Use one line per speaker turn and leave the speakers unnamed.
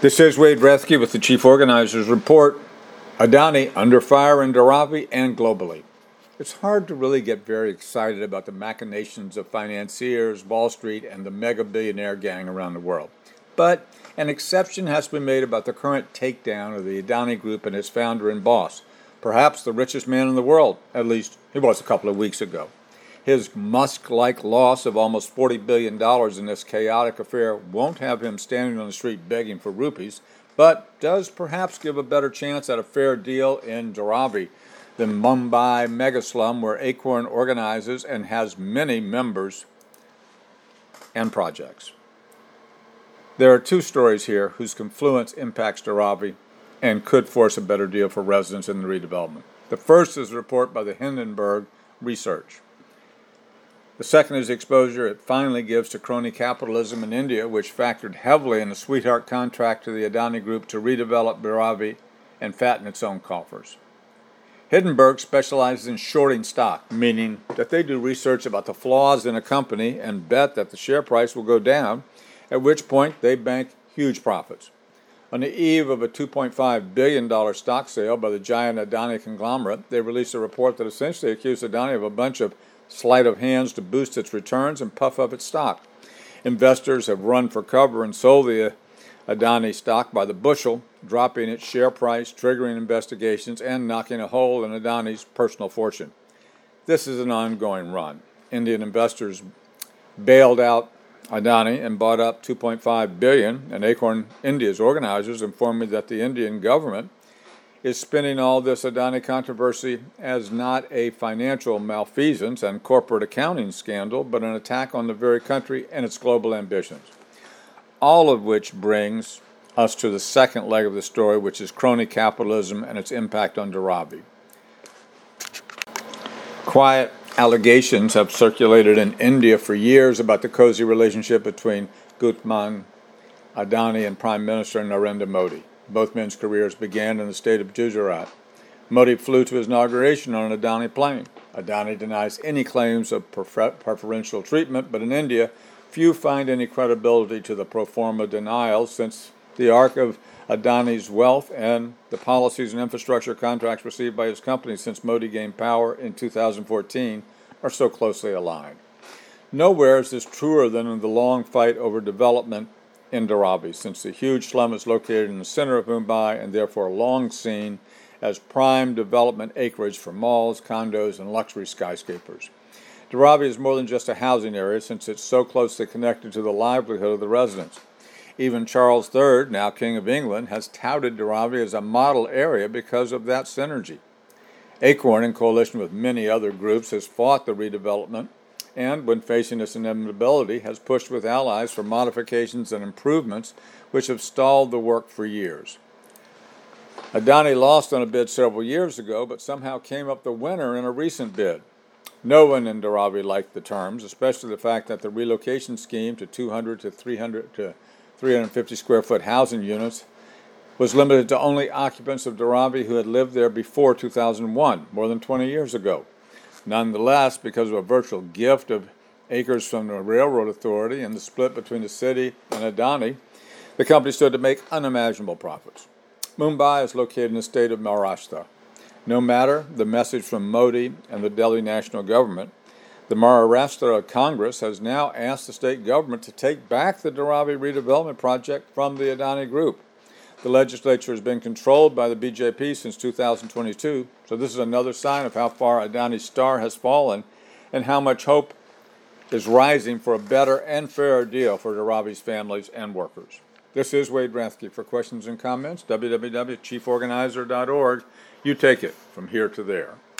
This is Wade Rethke with the Chief Organizers Report. Adani under fire in Dharavi and globally. It's hard to really get very excited about the machinations of financiers, Wall Street, and the mega billionaire gang around the world. But an exception has been made about the current takedown of the Adani Group and its founder and boss, perhaps the richest man in the world, at least he was a couple of weeks ago. His Musk-like loss of almost $40 billion in this chaotic affair won't have him standing on the street begging for rupees, but does perhaps give a better chance at a fair deal in Dharavi, the Mumbai megaslum where Acorn organizes and has many members and projects. There are two stories here whose confluence impacts Dharavi and could force a better deal for residents in the redevelopment. The first is a report by the Hindenburg Research. The second is the exposure it finally gives to crony capitalism in India, which factored heavily in the sweetheart contract to the Adani Group to redevelop Dharavi and fatten its own coffers. Hindenburg specializes in shorting stock, meaning that they do research about the flaws in a company and bet that the share price will go down, at which point they bank huge profits. On the eve of a $2.5 billion stock sale by the giant Adani conglomerate, they released a report that essentially accused Adani of a bunch of sleight of hands to boost its returns and puff up its stock. Investors have run for cover and sold the Adani stock by the bushel, dropping its share price, triggering investigations, and knocking a hole in Adani's personal fortune. This is an ongoing run. Indian investors bailed out Adani and bought up $2.5 billion, and Acorn India's organizers informed me that the Indian government is spinning all this Adani controversy as not a financial malfeasance and corporate accounting scandal, but an attack on the very country and its global ambitions. All of which brings us to the second leg of the story, which is crony capitalism and its impact on Dharavi. Quiet allegations have circulated in India for years about the cozy relationship between Gautam Adani and Prime Minister Narendra Modi. Both men's careers began in the state of Gujarat. Modi flew to his inauguration on an Adani plane. Adani denies any claims of preferential treatment, but in India, few find any credibility to the pro forma denial, since the arc of Adani's wealth and the policies and infrastructure contracts received by his company since Modi gained power in 2014 are so closely aligned. Nowhere is this truer than in the long fight over development in Dharavi, since the huge slum is located in the center of Mumbai and therefore long seen as prime development acreage for malls, condos, and luxury skyscrapers. Dharavi is more than just a housing area, since it's so closely connected to the livelihood of the residents. Even Charles III, now King of England, has touted Dharavi as a model area because of that synergy. Acorn, in coalition with many other groups, has fought the redevelopment and, when facing this inevitability, has pushed with allies for modifications and improvements which have stalled the work for years. Adani lost on a bid several years ago, but somehow came up the winner in a recent bid. No one in Dharavi liked the terms, especially the fact that the relocation scheme to 200 to 350 square foot housing units was limited to only occupants of Dharavi who had lived there before 2001, more than 20 years ago. Nonetheless, because of a virtual gift of acres from the Railroad Authority and the split between the city and Adani, the company stood to make unimaginable profits. Mumbai is located in the state of Maharashtra. No matter the message from Modi and the Delhi national government, the Maharashtra Congress has now asked the state government to take back the Dharavi redevelopment project from the Adani Group. The legislature has been controlled by the BJP since 2022, so this is another sign of how far Adani's star has fallen and how much hope is rising for a better and fairer deal for Dharavi's families and workers. This is Wade Rethke. For questions and comments, www.chieforganizer.org. You take it from here to there.